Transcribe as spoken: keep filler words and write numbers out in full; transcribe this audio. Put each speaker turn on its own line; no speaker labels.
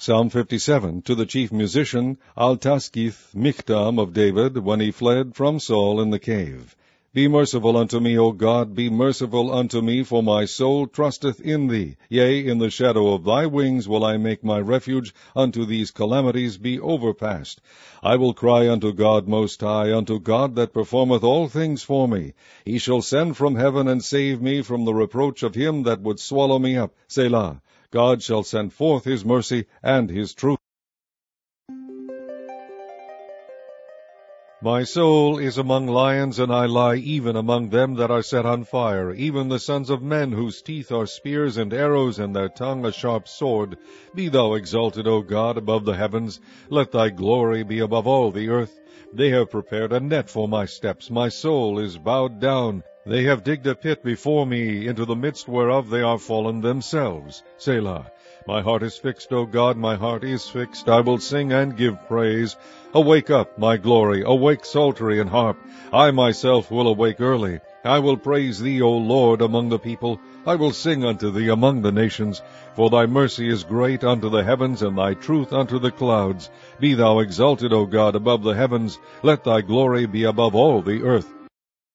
Psalm fifty-seven, to the chief musician, Altaschith Michtam of David, when he fled from Saul in the cave. Be merciful unto me, O God, be merciful unto me, for my soul trusteth in thee. Yea, in the shadow of thy wings will I make my refuge unto these calamities be overpast. I will cry unto God most high, unto God that performeth all things for me. He shall send from heaven and save me from the reproach of him that would swallow me up. Selah. God shall send forth his mercy and his truth. My soul is among lions, and I lie even among them that are set on fire, even the sons of men, whose teeth are spears and arrows, and their tongue a sharp sword. Be thou exalted, O God, above the heavens. Let thy glory be above all the earth. They have prepared a net for my steps. My soul is bowed down. They have digged a pit before me, into the midst whereof they are fallen themselves. Selah. My heart is fixed, O God, my heart is fixed. I will sing and give praise. Awake up, my glory, awake psaltery and harp. I myself will awake early. I will praise thee, O Lord, among the people. I will sing unto thee among the nations. For thy mercy is great unto the heavens, and thy truth unto the clouds. Be thou exalted, O God, above the heavens. Let thy glory be above all the earth.